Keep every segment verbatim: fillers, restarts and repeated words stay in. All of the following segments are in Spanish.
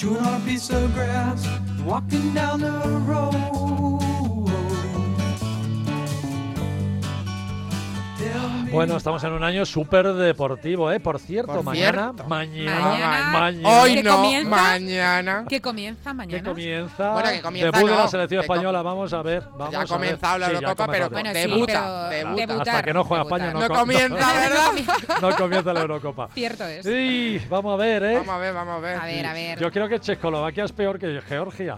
chewing on a piece of grass, walking down the road. Bueno, estamos en un año súper deportivo, ¿eh? Por cierto, Por mañana, cierto. mañana, Mañana. mañana, Hoy ¿Qué no, comienza? mañana. ¿Qué comienza mañana? que comienza, Bueno, que comienza debut de no, la selección que com- española, vamos a ver, vamos Ya ha a comenzado ver. la Sí, ya ha Eurocopa, pero comenzado. Bueno, sí, debuta, pero debuta. debutar, Hasta que no juega debutar. España, No co- comienza, ¿verdad? no comienza la Eurocopa. Cierto es. Sí, vamos a ver, ¿eh? Vamos a ver, vamos a ver. A ver, a ver. Yo creo que Checoslovaquia es peor que Georgia.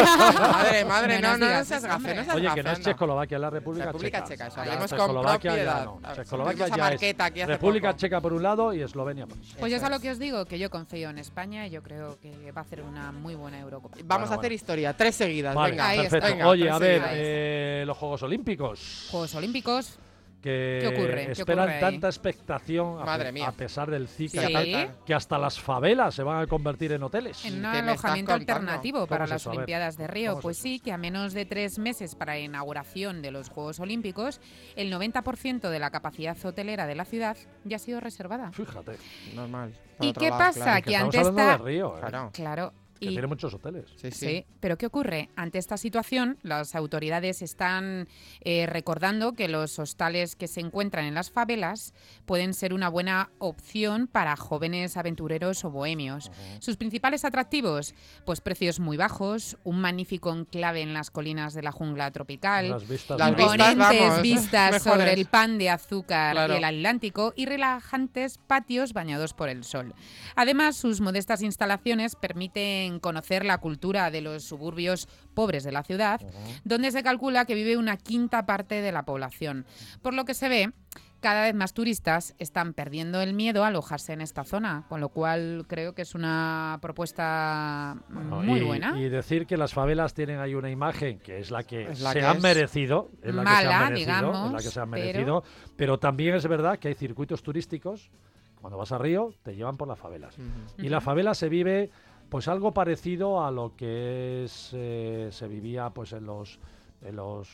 Madre, madre, No no, nos no, no digas seas eso, gafe, hombre. no seas Oye, que no gafe, es anda. Checoslovaquia, es la República, República Checa. Checa, eso, Ya, hablemos con Checoslovaquia ya propiedad. no. Claro, Checoslovaquia tuvimos a ya es Marqueta aquí hace República poco. Checa por un lado y Eslovenia por otro. Pues ya Eso es a lo es. que os digo, que yo confío en España y yo creo que va a hacer una muy buena Eurocopa. Vamos Bueno, a hacer bueno. historia, tres seguidas, Vale, venga. ahí está. perfecto. Venga, Oye, tres a ver, seguidas. eh, los Juegos Olímpicos. Juegos Olímpicos. Que ¿Qué ocurre? ¿Qué esperan ocurre ahí? tanta expectación a, Madre pe- mía. a pesar del Sí, Zika y tal, Sí. que hasta las favelas se van a convertir en hoteles. En un ¿Qué me estás alojamiento contando? alternativo para ¿Cómo es las eso? A ver, Olimpiadas de Río. ¿cómo es Pues eso? sí, que a menos de tres meses para la inauguración de los Juegos Olímpicos, el noventa por ciento de la capacidad hotelera de la ciudad ya ha sido reservada. Fíjate. Normal. Por ¿Y otro qué lado, pasa? claro. Que Que estamos ante hablando esta... de Río, ¿eh? Claro. Claro. Que Y tiene muchos hoteles. Sí, sí. Sí, pero ¿qué ocurre? Ante esta situación, las autoridades están eh, recordando que los hostales que se encuentran en las favelas pueden ser una buena opción para jóvenes aventureros o bohemios. Sus principales atractivos, pues precios muy bajos, un magnífico enclave en las colinas de la jungla tropical, Las vistas. Las ¿no? vistas, imponentes vamos, vistas mejores. sobre el pan de azúcar Claro. y el Atlántico y relajantes patios bañados por el sol. Además, sus modestas instalaciones permiten conocer la cultura de los suburbios pobres de la ciudad, donde se calcula que vive una quinta parte de la población. Por lo que se ve, cada vez más turistas están perdiendo el miedo a alojarse en esta zona, con lo cual creo que es una propuesta Bueno, muy y, buena. y decir que las favelas tienen ahí una imagen que es la que Es la se que han es. merecido, es la que se Mala, han merecido, digamos, es la que se han pero- merecido, pero también es verdad que hay circuitos turísticos. Cuando vas a Río, te llevan por las favelas. Ujú. Y la favela se vive pues algo parecido a lo que es eh, se vivía pues en los en los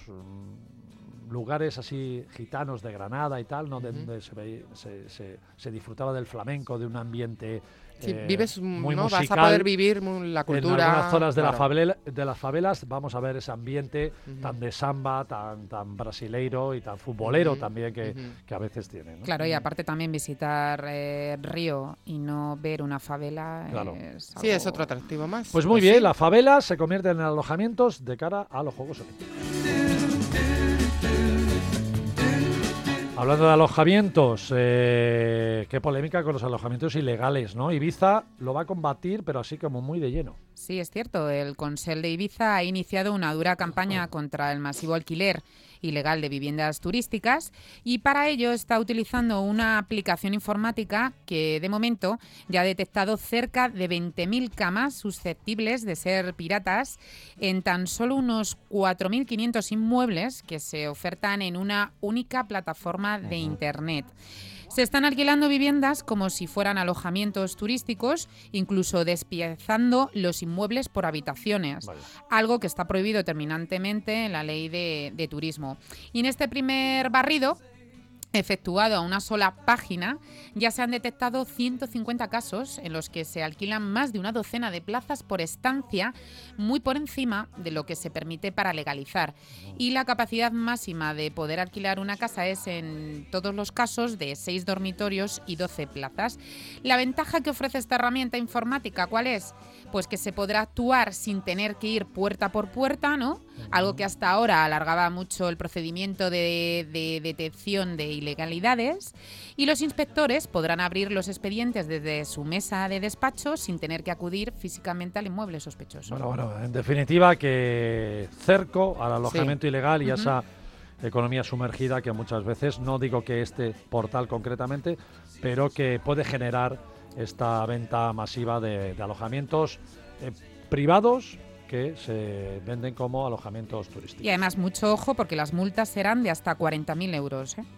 mm, lugares así gitanos de Granada y tal, ¿no? Ujú. Donde se, veía- se, se- se disfrutaba del flamenco, de un ambiente Sí, eh, vives, muy ¿no? musical. Vas a poder vivir mu- la cultura. En algunas zonas de, la claro. favela, de las favelas vamos a ver ese ambiente Ujú. tan de samba, tan, tan brasileiro y tan futbolero Ujú, también que, ujú. que a veces tiene, ¿no? Claro, y aparte también visitar eh, Río y no ver una favela Claro. es Sí, es algo- otro atractivo más. Pues muy sí. bien, las favelas se convierten en alojamientos de cara a los Juegos Olímpicos. Hablando de alojamientos, eh, qué polémica con los alojamientos ilegales, ¿no? Ibiza lo va a combatir, pero así como muy de lleno. Sí, es cierto. El Consell de Ibiza ha iniciado una dura campaña contra el masivo alquiler ilegal de viviendas turísticas y para ello está utilizando una aplicación informática que de momento ya ha detectado cerca de veinte mil camas susceptibles de ser piratas en tan solo unos cuatro mil quinientos inmuebles que se ofertan en una única plataforma de Internet. Se están alquilando viviendas como si fueran alojamientos turísticos, incluso despiezando los inmuebles por habitaciones, Vale. algo que está prohibido terminantemente en la ley de, de turismo. Y en este primer barrido, efectuado a una sola página, ya se han detectado ciento cincuenta casos en los que se alquilan más de una docena de plazas por estancia, muy por encima de lo que se permite para legalizar. Y la capacidad máxima de poder alquilar una casa es en todos los casos de seis dormitorios y doce plazas. La ventaja que ofrece esta herramienta informática, ¿cuál es? Pues que se podrá actuar sin tener que ir puerta por puerta, ¿no? Algo que hasta ahora alargaba mucho el procedimiento de, de detección de ilegalidades, y los inspectores podrán abrir los expedientes desde su mesa de despacho sin tener que acudir físicamente al inmueble sospechoso. Bueno, bueno, en definitiva que cerco al alojamiento ilegal y a Ujú. esa economía sumergida que muchas veces, no digo que este portal concretamente, pero que puede generar esta venta masiva de, de alojamientos eh, privados que se venden como alojamientos turísticos. Y además mucho ojo porque las multas serán de hasta cuarenta mil euros, ¿eh?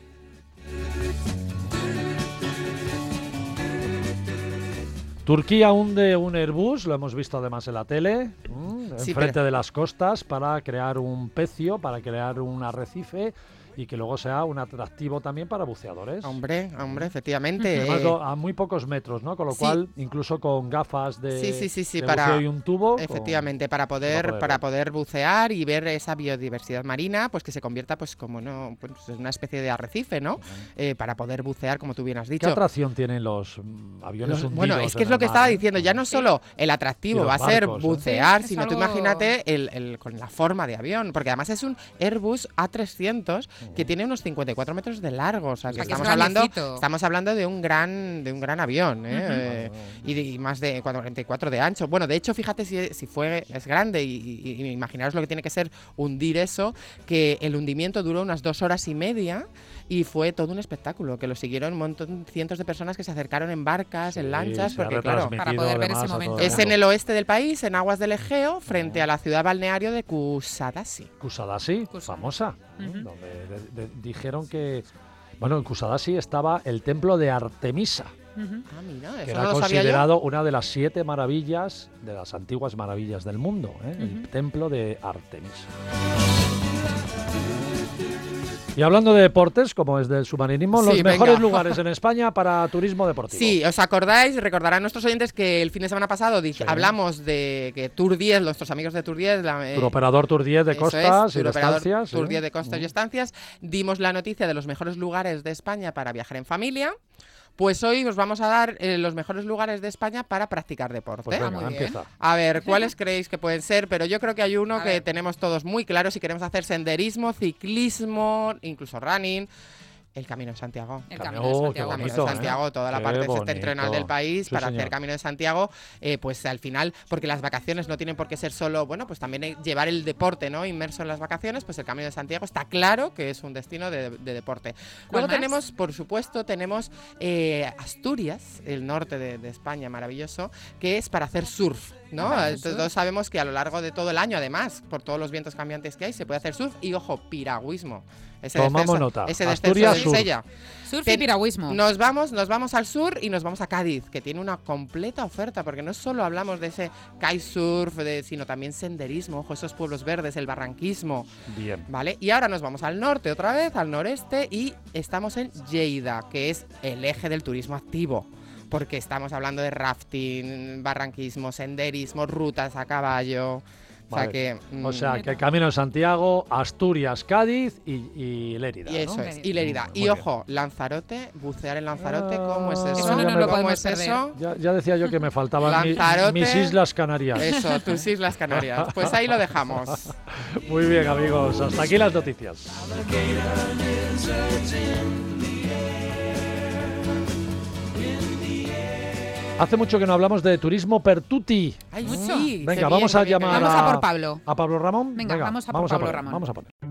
Turquía hunde un Airbus, lo hemos visto además en la tele, ¿m? Sí, enfrente pero- de las costas para crear un pecio, para crear un arrecife y que luego sea un atractivo también para buceadores. Hombre, hombre, efectivamente. Además, eh, do- a muy pocos metros, ¿no? Con lo sí. cual, incluso con gafas de, Sí, sí, sí, sí, de para- buceo y un tubo. con- Efectivamente, para poder, poder para ver. poder bucear y ver esa biodiversidad marina, pues que se convierta, pues como no, pues en una especie de arrecife, ¿no? Eh, para poder bucear, como tú bien has ¿Qué dicho. atracción tienen los mm, aviones Los- hundidos? bueno, es que en es lo el que mar, estaba eh? diciendo, ya no solo el atractivo Y va a los ser barcos, ¿eh? bucear, Sí, es sino tú algo- imagínate el, el- con la forma de avión, porque además es un Airbus A trescientos que tiene unos cincuenta y cuatro metros de largo, o sea, que O sea, que es estamos hablando, grandecito. estamos hablando de un gran, de un gran avión, ¿eh? Ujú. Eh, y, de- y más de cuarenta y cuatro de ancho. Bueno, de hecho, fíjate si, si fue, es grande y, y- y imaginaros lo que tiene que ser hundir eso, que el hundimiento duró unas dos horas y media y fue todo un espectáculo, que lo siguieron un montón, cientos de personas que se acercaron en barcas, en Sí, lanchas, se ha porque claro, retransmitido Para poder ver ese además a todo momento. el es en mundo. el oeste del país, en aguas del Egeo, frente a la ciudad balneario de Kusadasi. Kusadasi, Kusa- famosa, ¿eh? Ujú. donde de- de- dijeron que, bueno, en Kusadasi estaba el templo de Artemisa, Ujú. Ah, mira, que eso era no lo sabía yo. considerado una de las siete maravillas, de las antiguas maravillas del mundo, ¿eh? el Ujú. templo de Artemisa. Y hablando de deportes, como es del submarinismo, Sí, los venga. mejores lugares en España para turismo deportivo. Sí, ¿os acordáis? Recordarán nuestros oyentes que el fin de semana pasado dij- Sí. hablamos de que Tour diez, nuestros amigos de Tour diez, la, eh, Turoperador Tour diez de eso costas es, y de turoperador estancias. Tour sí. diez de costas y estancias, dimos la noticia de los mejores lugares de España para viajar en familia. Pues hoy os vamos a dar eh, los mejores lugares de España para practicar deporte. Pues Ah, venga, muy bien. empieza. A ver, ¿cuáles creéis que pueden ser? Pero yo creo que hay uno A que ver. tenemos todos muy claro si queremos hacer senderismo, ciclismo, incluso running. El Camino de Santiago. El Camino- Camino de oh, qué Santiago. Camino bonito, de ¿eh? Santiago, toda la Qué parte bonito. septentrional del país Sí, para señor. hacer Camino de Santiago, eh, pues al final, porque las vacaciones no tienen por qué ser solo, bueno, pues también eh, llevar el deporte, ¿no? Inmerso en las vacaciones, pues el Camino de Santiago está claro que es un destino de, de deporte. ¿Cuál Luego más? tenemos, por supuesto, tenemos eh, Asturias, el norte de, de España, maravilloso, que es para hacer surf, ¿no? Ah, Eh, surf. Todos sabemos que a lo largo de todo el año, además, por todos los vientos cambiantes que hay, se puede hacer surf y, ojo, piragüismo. Ese Tomamos descenso- nota. Ese Asturias, descenso de surf. Sella. Surf Ten- y piragüismo. Nos vamos, nos vamos al sur y nos vamos a Cádiz, que tiene una completa oferta, porque no solo hablamos de ese kitesurf, de, sino también senderismo, ojo, esos pueblos verdes, el barranquismo, Bien. ¿vale? Y ahora nos vamos al norte otra vez, al noreste, y estamos en Lleida, que es el eje del turismo activo, porque estamos hablando de rafting, barranquismo, senderismo, rutas a caballo. O sea Vale. que. mm, O sea, que el Camino de Santiago, Asturias, Cádiz y, y Lérida, Y eso ¿no? es, y Lérida. Muy Y bien. ojo, Lanzarote, bucear en Lanzarote, ¿cómo es Ah, eso? Eso no nos lo ¿Cómo podemos es perder. eso? Ya, ya decía yo que me faltaban mi- Lanzarote. mis Islas Canarias. Eso, tus Islas Canarias. Pues ahí lo dejamos. Muy bien, amigos. Hasta aquí las noticias. Hace mucho que no hablamos de turismo per tutti. Ay, Mucho. sí. Venga, qué vamos bien, a qué bien, qué llamar bien. Vamos a a- por Pablo. ¿A Pablo Ramón? Venga, vamos a por Pablo poner, Ramón. Vamos a poner.